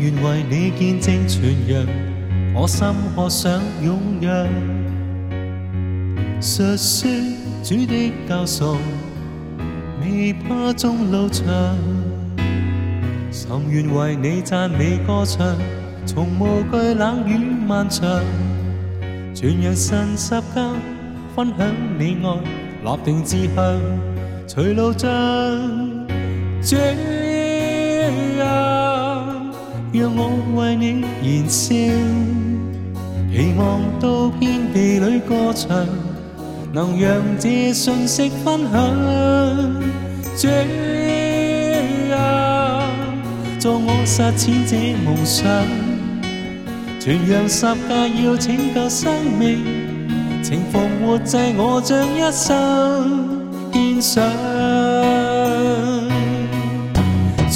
願為你見證傳揚，我心渴想踴躍。述說主的教導，未怕眾路長。甚願為你讚美歌唱，從無懼冷雨漫長。傳揚神十架，分享你愛，立定志向，隨路障。主啊，讓我為你燃燒，期望到遍地裏歌唱，能讓這信息分享。主啊，助我實踐這夢想，傳揚十架要拯救生命，情復活祭我將一生獻上。主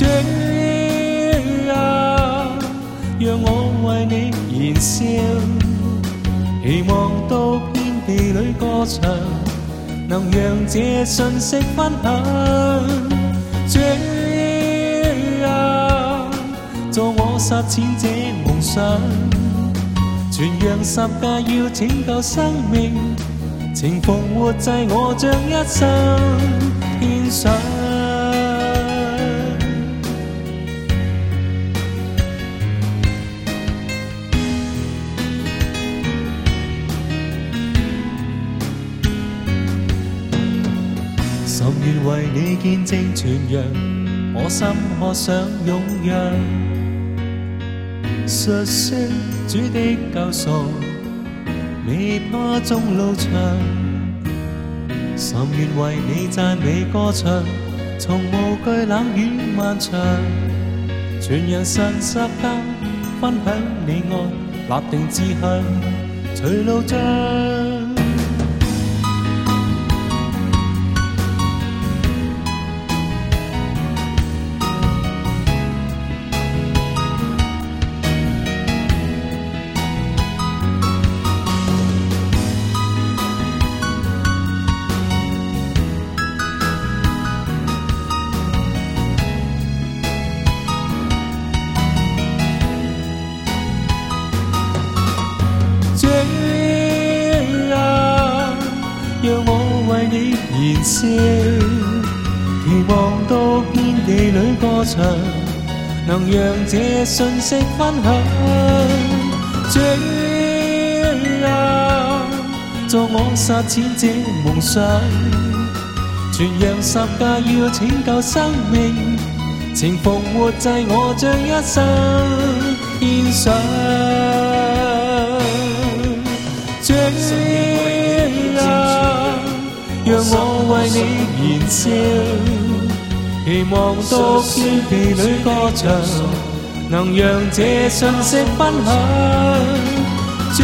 啊，讓我為你燃燒，期望到遍地裏歌唱，能讓這信息分享。主啊，助我實踐這夢想，傳揚十架要拯救生命，情復活祭我將一生獻上。甚願為你見證傳揚，我心渴想踴躍。述說主的救贖，未怕眾路長。甚願為你讚美歌唱，從無懼冷雨漫長。傳揚神十架，分享你愛，立定志向，隨路障。主啊，讓我為你燃燒，期望到遍地裏歌唱，能讓這信息分享。主啊，助我實踐這夢想，傳揚十架要拯救生命，情復活祭我將一生獻上。主啊，讓我為你燃燒，期望到遍地裏歌唱，能讓這信息分享。主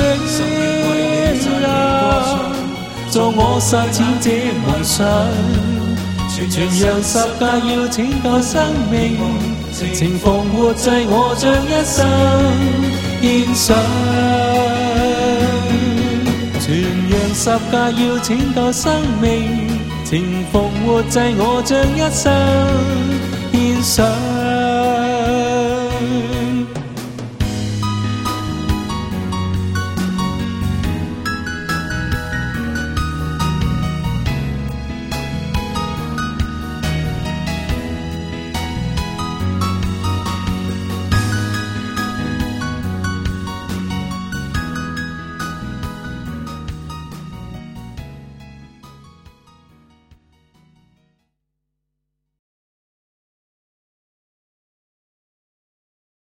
啊，助我實踐這夢想，傳揚十架要拯救生命，情復活祭我將一生獻上。傳揚十架要拯救生命，情復活祭我將一生獻上。